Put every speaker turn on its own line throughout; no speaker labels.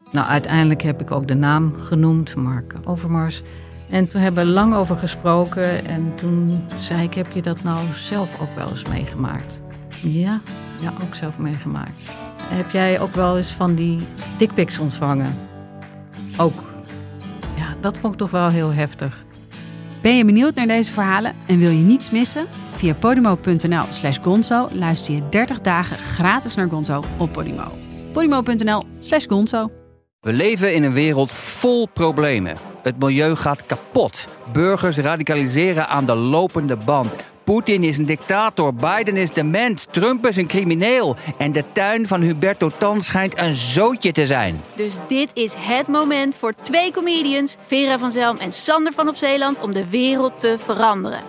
Nou, uiteindelijk heb ik ook de naam genoemd, Mark Overmars. En toen hebben we lang over gesproken. En toen zei ik, heb je dat nou zelf ook wel eens meegemaakt? Ja, ook zelf meegemaakt. Heb jij ook wel eens van die dickpics ontvangen? Ook. Ja, dat vond ik toch wel heel heftig.
Ben je benieuwd naar deze verhalen en wil je niets missen? Via podimo.nl/gonzo luister je 30 dagen gratis naar Gonzo op Podimo. podimo.nl/gonzo.
We leven in een wereld vol problemen. Het milieu gaat kapot. Burgers radicaliseren aan de lopende band. Poetin is een dictator, Biden is dement, Trump is een crimineel. En de tuin van Huberto Tan schijnt een zootje te zijn.
Dus dit is het moment voor 2 comedians, Vera van Zelm en Sander van op Zeeland, om de wereld te veranderen.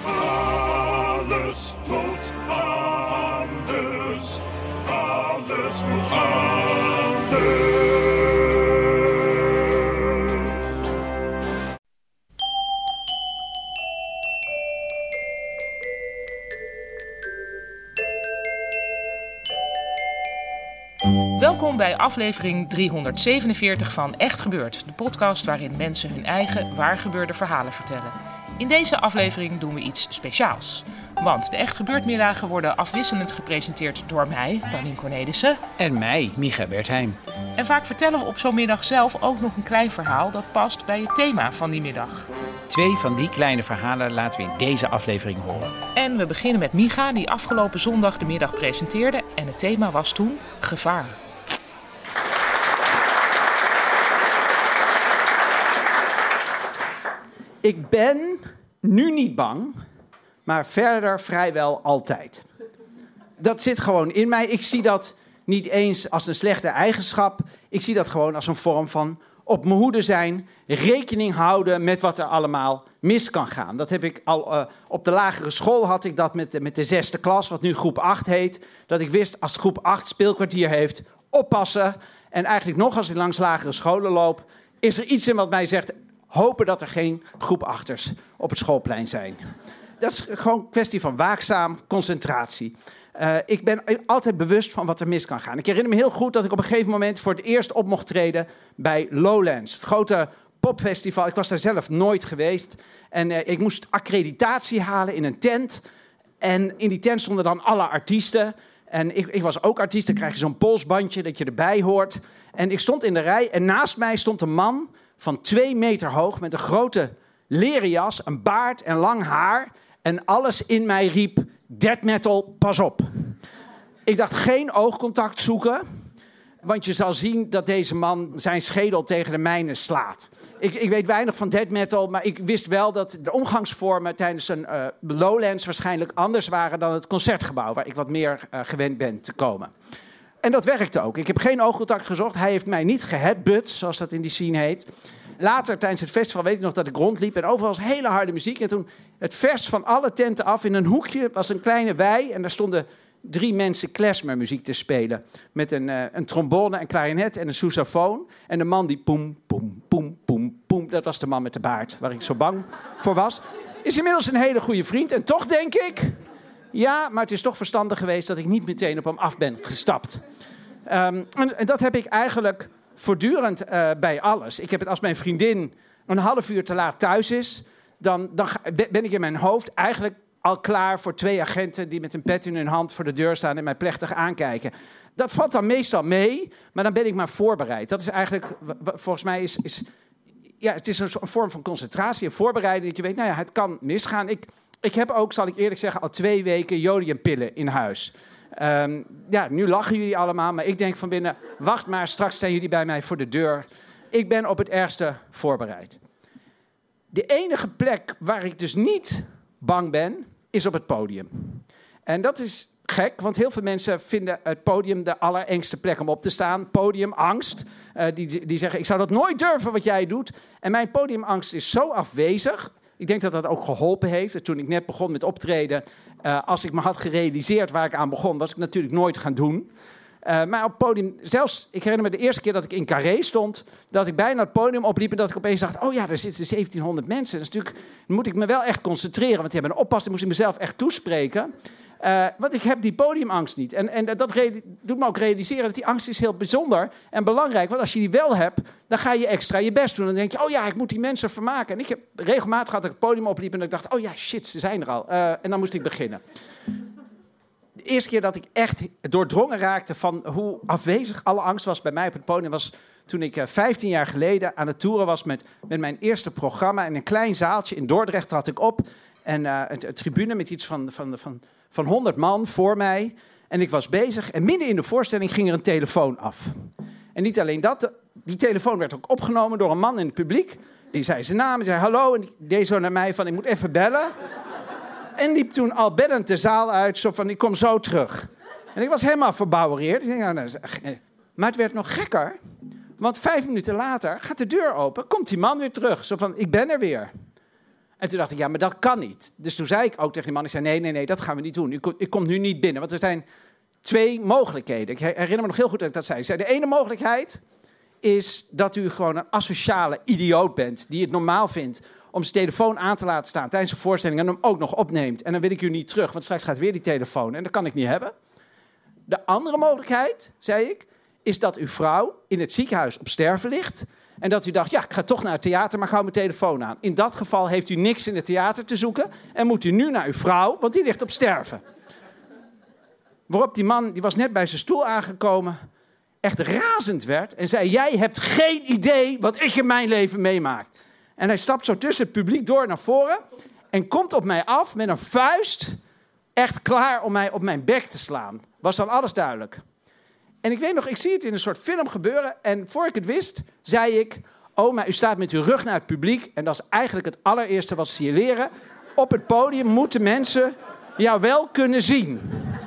Alles moet anders. Alles moet anders.
Welkom bij aflevering 347 van Echt Gebeurd, de podcast waarin mensen hun eigen waargebeurde verhalen vertellen. In deze aflevering doen we iets speciaals. Want de Echt Gebeurd middagen worden afwisselend gepresenteerd door mij, Paulien Cornelissen.
En mij, Micha Wertheim.
En vaak vertellen we op zo'n middag zelf ook nog een klein verhaal dat past bij het thema van die middag.
2 van die kleine verhalen laten we in deze aflevering horen.
En we beginnen met Micha, die afgelopen zondag de middag presenteerde. En het thema was toen gevaar.
Ik ben nu niet bang, maar verder vrijwel altijd. Dat zit gewoon in mij. Ik zie dat niet eens als een slechte eigenschap. Ik zie dat gewoon als een vorm van op mijn hoede zijn, rekening houden met wat er allemaal mis kan gaan. Dat heb ik al op de lagere school had ik dat met de 6e klas, wat nu groep 8 heet. Dat ik wist, als groep 8 speelkwartier heeft, oppassen. En eigenlijk nog, als ik langs lagere scholen loop, is er iets in wat mij zegt, hopen dat er geen groep 8'ers op het schoolplein zijn. Dat is gewoon een kwestie van waakzaam concentratie. Ik ben altijd bewust van wat er mis kan gaan. Ik herinner me heel goed dat ik op een gegeven moment voor het eerst op mocht treden bij Lowlands. Het grote popfestival. Ik was daar zelf nooit geweest. En ik moest accreditatie halen in een tent. En in die tent stonden dan alle artiesten. En ik was ook artiest. Dan krijg je zo'n polsbandje dat je erbij hoort. En ik stond in de rij en naast mij stond een man van 2 meter hoog met een grote leren jas, een baard en lang haar. En alles in mij riep, death metal, pas op. Ik dacht, geen oogcontact zoeken, want je zal zien dat deze man zijn schedel tegen de mijne slaat. Ik weet weinig van death metal, maar ik wist wel dat de omgangsvormen tijdens een Lowlands waarschijnlijk anders waren dan het Concertgebouw, waar ik wat meer gewend ben te komen. En dat werkte ook. Ik heb geen oogcontact gezocht. Hij heeft mij niet geheadbutt, zoals dat in die scene heet. Later, tijdens het festival, weet ik nog dat ik rondliep. En overal was hele harde muziek. En toen, het verst van alle tenten af, in een hoekje was een kleine wei. En daar stonden 3 mensen klezmermuziek te spelen. Met een trombone, een klarinet en een sousaphone. En de man die poem, poem, poem, poem, poem. Dat was de man met de baard, waar ik zo bang voor was. Is inmiddels een hele goede vriend. En toch denk ik, ja, maar het is toch verstandig geweest dat ik niet meteen op hem af ben gestapt. En dat heb ik eigenlijk voortdurend bij alles. Ik heb het als mijn vriendin een half uur te laat thuis is, dan ben ik in mijn hoofd eigenlijk al klaar voor 2 agenten die met een pet in hun hand voor de deur staan en mij plechtig aankijken. Dat valt dan meestal mee, maar dan ben ik maar voorbereid. Dat is eigenlijk, volgens mij het is een vorm van concentratie en voorbereiding. Dat je weet, nou ja, het kan misgaan. Ik heb ook, zal ik eerlijk zeggen, al 2 weken jodiumpillen in huis. Nu lachen jullie allemaal, maar ik denk van binnen, wacht maar, straks staan jullie bij mij voor de deur. Ik ben op het ergste voorbereid. De enige plek waar ik dus niet bang ben, is op het podium. En dat is gek, want heel veel mensen vinden het podium de allerengste plek om op te staan. Podiumangst. Die zeggen, ik zou dat nooit durven wat jij doet. En mijn podiumangst is zo afwezig. Ik denk dat dat ook geholpen heeft. Toen ik net begon met optreden, als ik me had gerealiseerd waar ik aan begon, was ik natuurlijk nooit gaan doen. Maar op het podium, zelfs, ik herinner me de eerste keer dat ik in Carré stond, dat ik bijna het podium opliep en dat ik opeens dacht, oh ja, daar zitten 1700 mensen. Dat is natuurlijk, dan moet ik me wel echt concentreren, want die hebben een oppas, dan moest ik mezelf echt toespreken. Want ik heb die podiumangst niet. En dat doet me ook realiseren dat die angst is heel bijzonder en belangrijk. Want als je die wel hebt, dan ga je extra je best doen. Dan denk je, oh ja, ik moet die mensen vermaken. En ik heb regelmatig gehad dat ik het podium opliep en ik dacht, oh ja, shit, ze zijn er al. En dan moest ik beginnen. De eerste keer dat ik echt doordrongen raakte van hoe afwezig alle angst was bij mij op het podium was toen ik 15 jaar geleden aan het toeren was met mijn eerste programma. In een klein zaaltje in Dordrecht trad ik op. En een tribune met iets van 100 man voor mij. En ik was bezig. En midden in de voorstelling ging er een telefoon af. En niet alleen dat, die telefoon werd ook opgenomen door een man in het publiek. Die zei zijn naam, die zei hallo. En die deed zo naar mij van, ik moet even bellen. En liep toen al bellend de zaal uit, zo van, ik kom zo terug. En ik was helemaal verbouwereerd. Maar het werd nog gekker. Want 5 minuten later gaat de deur open, komt die man weer terug. Zo van, ik ben er weer. En toen dacht ik, ja, maar dat kan niet. Dus toen zei ik ook tegen die man, ik zei, nee, dat gaan we niet doen. Ik kom nu niet binnen, want er zijn 2 mogelijkheden. Ik herinner me nog heel goed dat ik dat zei. Ik zei, de ene mogelijkheid is dat u gewoon een asociale idioot bent, die het normaal vindt om zijn telefoon aan te laten staan tijdens een voorstelling en hem ook nog opneemt. En dan wil ik u niet terug, want straks gaat weer die telefoon en dat kan ik niet hebben. De andere mogelijkheid, zei ik, is dat uw vrouw in het ziekenhuis op sterven ligt en dat u dacht, ja, ik ga toch naar het theater, maar hou mijn telefoon aan. In dat geval heeft u niks in het theater te zoeken en moet u nu naar uw vrouw, want die ligt op sterven. Waarop die man, die was net bij zijn stoel aangekomen, echt razend werd en zei, jij hebt geen idee wat ik in mijn leven meemaak. En hij stapt zo tussen het publiek door naar voren en komt op mij af met een vuist, echt klaar om mij op mijn bek te slaan. Was dan alles duidelijk. En ik weet nog, ik zie het in een soort film gebeuren. En voor ik het wist, zei ik, oh, maar u staat met uw rug naar het publiek. En dat is eigenlijk het allereerste wat ze je leren. Op het podium moeten mensen jou wel kunnen zien.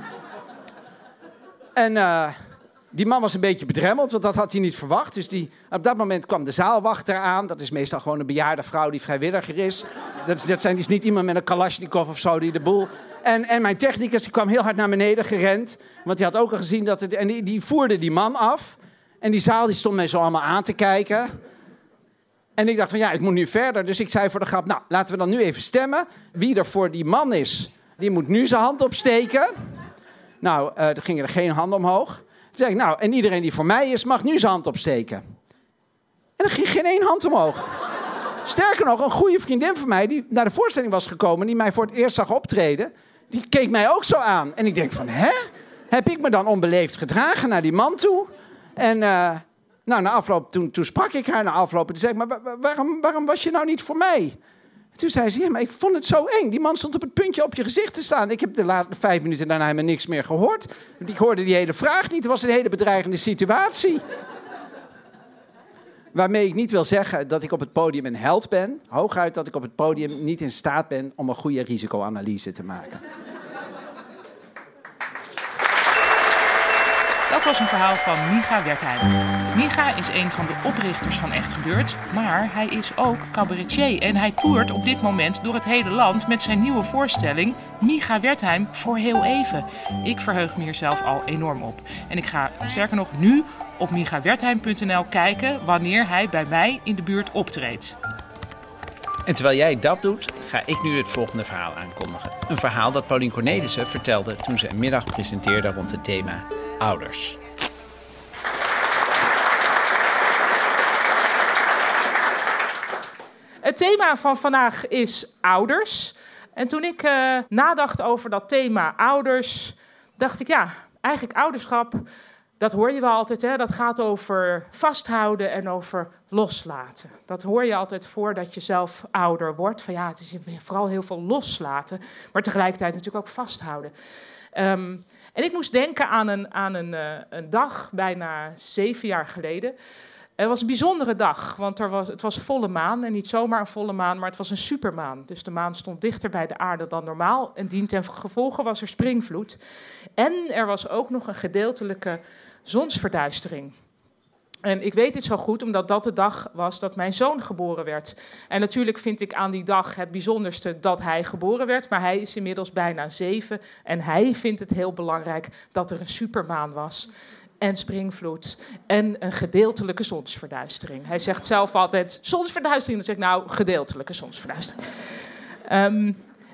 En die man was een beetje bedremmeld, want dat had hij niet verwacht. Dus op dat moment kwam de zaalwachter aan. Dat is meestal gewoon een bejaarde vrouw die vrijwilliger is. Dat is niet iemand met een Kalashnikov of zo die de boel... En mijn technicus die kwam heel hard naar beneden gerend. Want die had ook al gezien dat het... En die voerde die man af. En die zaal die stond mij zo allemaal aan te kijken. En ik dacht van ja, ik moet nu verder. Dus ik zei voor de grap, nou, laten we dan nu even stemmen. Wie er voor die man is, die moet nu zijn hand opsteken. Nou, er gingen er geen handen omhoog. Toen zei ik, nou, en iedereen die voor mij is, mag nu zijn hand opsteken. En er ging geen 1 hand omhoog. Sterker nog, een goede vriendin van mij, die naar de voorstelling was gekomen, die mij voor het eerst zag optreden, die keek mij ook zo aan. En ik denk van, hè? Heb ik me dan onbeleefd gedragen naar die man toe? En na afloop, toen sprak ik haar na afloop. En toen zei ik, maar waarom was je nou niet voor mij? En toen zei ze, ja, maar ik vond het zo eng. Die man stond op het puntje op je gezicht te staan. Ik heb de laatste 5 minuten daarna helemaal niks meer gehoord. Ik hoorde die hele vraag niet. Het was een hele bedreigende situatie. Waarmee ik niet wil zeggen dat ik op het podium een held ben. Hooguit dat ik op het podium niet in staat ben om een goede risicoanalyse te maken.
Dat was een verhaal van Micha Wertheim. Micha is een van de oprichters van Echt Gebeurd, maar hij is ook cabaretier. En hij toert op dit moment door het hele land met zijn nieuwe voorstelling Micha Wertheim voor heel even. Ik verheug me hier zelf al enorm op. En ik ga, sterker nog, nu op michawertheim.nl kijken wanneer hij bij mij in de buurt optreedt.
En terwijl jij dat doet, ga ik nu het volgende verhaal aankondigen. Een verhaal dat Paulien Cornelissen vertelde toen ze een middag presenteerde rond het thema ouders.
Het thema van vandaag is ouders. En toen ik nadacht over dat thema ouders, dacht ik, ja, eigenlijk ouderschap, dat hoor je wel altijd, hè? Dat gaat over vasthouden en over loslaten. Dat hoor je altijd voordat je zelf ouder wordt. Van ja, het is vooral heel veel loslaten, maar tegelijkertijd natuurlijk ook vasthouden. En ik moest denken aan een dag, bijna 7 jaar geleden. Het was een bijzondere dag, want het was volle maan. En niet zomaar een volle maan, maar het was een supermaan. Dus de maan stond dichter bij de aarde dan normaal. En dientengevolge was er springvloed. En er was ook nog een gedeeltelijke zonsverduistering. En ik weet dit zo goed, omdat dat de dag was dat mijn zoon geboren werd. En natuurlijk vind ik aan die dag het bijzonderste dat hij geboren werd. Maar hij is inmiddels bijna 7. En hij vindt het heel belangrijk dat er een supermaan was. En springvloed. En een gedeeltelijke zonsverduistering. Hij zegt zelf altijd zonsverduistering. Dan zeg ik nou, gedeeltelijke zonsverduistering.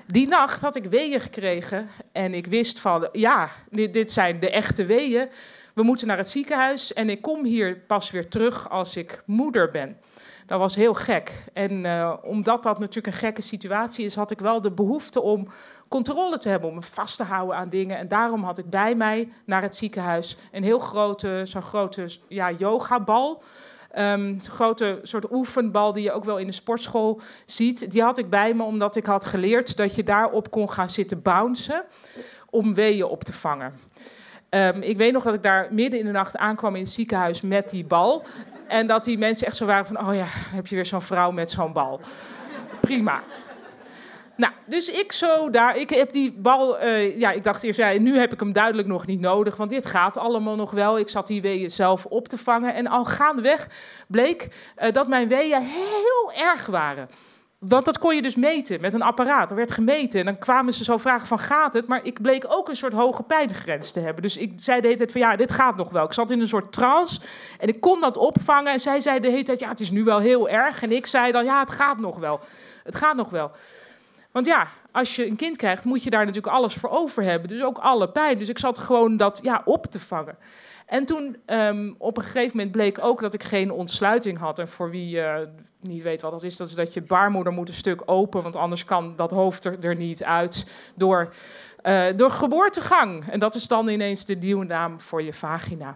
Die nacht had ik weeën gekregen en ik wist van, ja, dit zijn de echte weeën. We moeten naar het ziekenhuis en ik kom hier pas weer terug als ik moeder ben. Dat was heel gek. En omdat dat natuurlijk een gekke situatie is, had ik wel de behoefte om controle te hebben, om me vast te houden aan dingen. En daarom had ik bij mij naar het ziekenhuis een heel grote, zo'n grote yogabal. Een grote soort oefenbal die je ook wel in de sportschool ziet. Die had ik bij me omdat ik had geleerd dat je daarop kon gaan zitten bouncen om weeën op te vangen. Ik weet nog dat ik daar midden in de nacht aankwam in het ziekenhuis met die bal. En dat die mensen echt zo waren van, oh ja, heb je weer zo'n vrouw met zo'n bal. Prima. Nou, dus ik heb die bal, ik dacht eerst, nu heb ik hem duidelijk nog niet nodig, want dit gaat allemaal nog wel. Ik zat die weeën zelf op te vangen en al gaandeweg bleek dat mijn weeën heel erg waren. Want dat kon je dus meten met een apparaat. Er werd gemeten en dan kwamen ze zo vragen van, gaat het? Maar ik bleek ook een soort hoge pijngrens te hebben. Dus ik zei de hele tijd van, ja, dit gaat nog wel. Ik zat in een soort trance en ik kon dat opvangen. En zij zei de hele tijd, ja, het is nu wel heel erg. En ik zei dan, ja, het gaat nog wel. Het gaat nog wel. Want ja, als je een kind krijgt, moet je daar natuurlijk alles voor over hebben. Dus ook alle pijn. Dus ik zat gewoon dat op te vangen. En toen op een gegeven moment bleek ook dat ik geen ontsluiting had. En voor wie niet weet wat dat is dat je baarmoeder moet een stuk open. Want anders kan dat hoofd er niet uit door geboortegang. En dat is dan ineens de nieuwe naam voor je vagina.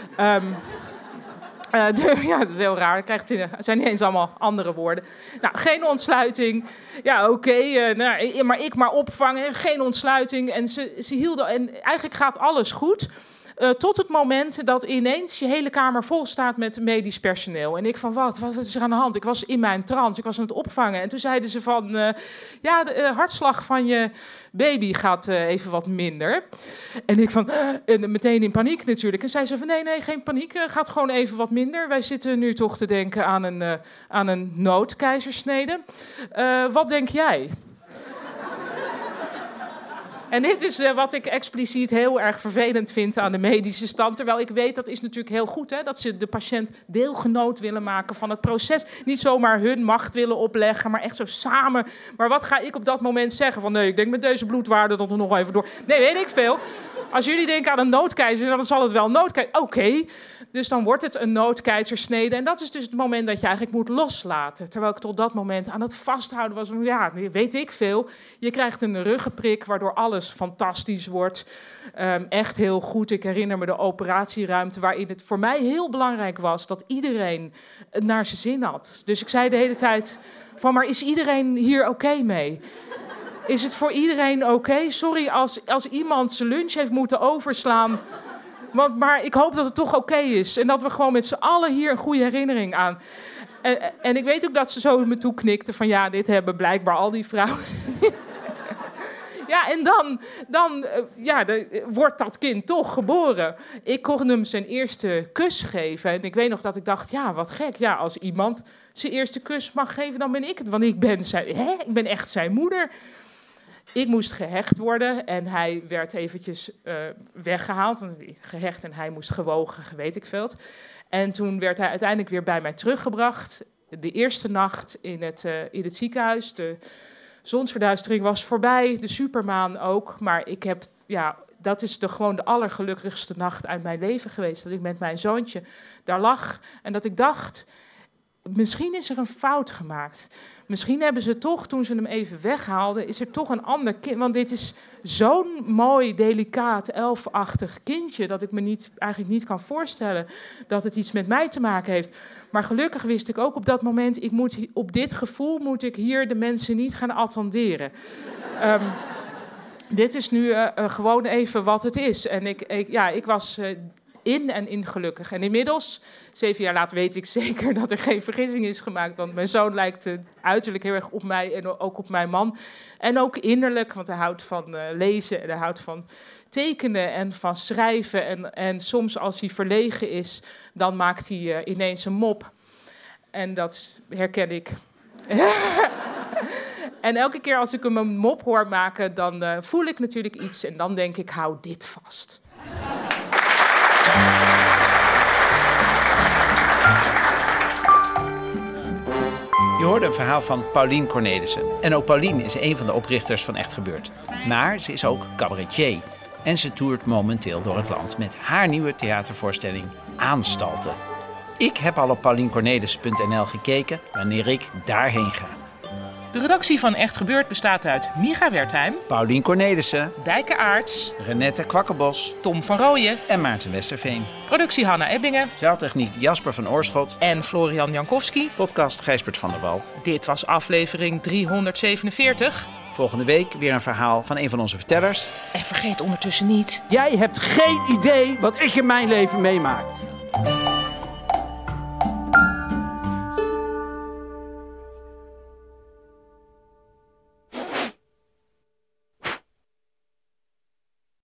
Dat is heel raar. Het zijn niet eens allemaal andere woorden. Nou, geen ontsluiting. Ja, oké. Maar ik maar opvangen. Geen ontsluiting. En ze hielden. En eigenlijk gaat alles goed. Tot het moment dat ineens je hele kamer vol staat met medisch personeel. En ik van, wat is er aan de hand? Ik was in mijn trance, ik was aan het opvangen. En toen zeiden ze van, de hartslag van je baby gaat even wat minder. En ik van, meteen in paniek natuurlijk. En zei ze van, nee, geen paniek, gaat gewoon even wat minder. Wij zitten nu toch te denken aan een noodkeizersnede. Wat denk jij? En dit is wat ik expliciet heel erg vervelend vind aan de medische stand. Terwijl ik weet, dat is natuurlijk heel goed, hè, dat ze de patiënt deelgenoot willen maken van het proces. Niet zomaar hun macht willen opleggen, maar echt zo samen. Maar wat ga ik op dat moment zeggen? Van nee, ik denk met deze bloedwaarde dat we nog even door... Nee, weet ik veel. Als jullie denken aan een noodkeizer, dan zal het wel een noodkeizer... Oké. Dus dan wordt het een noodkeizersnede. En dat is dus het moment dat je eigenlijk moet loslaten. Terwijl ik tot dat moment aan het vasthouden was. Ja, weet ik veel. Je krijgt een ruggenprik waardoor alles fantastisch wordt. Echt heel goed. Ik herinner me de operatieruimte waarin het voor mij heel belangrijk was dat iedereen het naar zijn zin had. Dus ik zei de hele tijd van, maar is iedereen hier oké mee? Is het voor iedereen oké? Sorry als iemand zijn lunch heeft moeten overslaan... Maar ik hoop dat het toch oké is. En dat we gewoon met z'n allen hier een goede herinnering aan. En ik weet ook dat ze zo me toe knikten van... ja, dit hebben blijkbaar al die vrouwen. Ja, en dan wordt dat kind toch geboren. Ik kon hem zijn eerste kus geven. En ik weet nog dat ik dacht, ja, wat gek. Ja, als iemand zijn eerste kus mag geven, dan ben ik het. Want ik ben echt zijn moeder. Ik moest gehecht worden en hij werd eventjes weggehaald. Gehecht en hij moest gewogen, weet ik veel. En toen werd hij uiteindelijk weer bij mij teruggebracht. De eerste nacht in het ziekenhuis. De zonsverduistering was voorbij, de supermaan ook. Maar dat is gewoon de allergelukkigste nacht uit mijn leven geweest. Dat ik met mijn zoontje daar lag en dat ik dacht... misschien is er een fout gemaakt. Misschien hebben ze toch, toen ze hem even weghaalden... is er toch een ander kind. Want dit is zo'n mooi, delicaat, elfachtig kindje... dat ik me eigenlijk niet kan voorstellen dat het iets met mij te maken heeft. Maar gelukkig wist ik ook op dat moment... op dit gevoel moet ik hier de mensen niet gaan attenderen. Dit is nu gewoon even wat het is. En ik was... in gelukkig. En inmiddels, 7 jaar later, weet ik zeker dat er geen vergissing is gemaakt. Want mijn zoon lijkt uiterlijk heel erg op mij en ook op mijn man. En ook innerlijk, want hij houdt van lezen en hij houdt van tekenen en van schrijven. En soms als hij verlegen is, dan maakt hij ineens een mop. En dat herken ik. En elke keer als ik hem een mop hoor maken, dan voel ik natuurlijk iets. En dan denk ik, hou dit vast.
Je hoort hoorde een verhaal van Paulien Cornelissen. En ook Paulien is een van de oprichters van Echt Gebeurd. Maar ze is ook cabaretier. En ze toert momenteel door het land met haar nieuwe theatervoorstelling Aanstalten. Ik heb al op pauliencornelissen.nl gekeken wanneer ik daarheen ga.
De redactie van Echt Gebeurd bestaat uit Micha Wertheim,
Paulien Cornelissen,
Dijke Aarts,
Renette Kwakkenbos
Tom van Rooyen,
en Maarten Westerveen.
productie Hanna Ebbingen
Zaaltechniek Jasper van Oorschot.
en Florian Jankowski.
Podcast Gijsbert van der Wal.
Dit was aflevering 347.
Volgende week weer een verhaal van een van onze vertellers.
En vergeet ondertussen niet...
Jij hebt geen idee wat ik in mijn leven meemaak.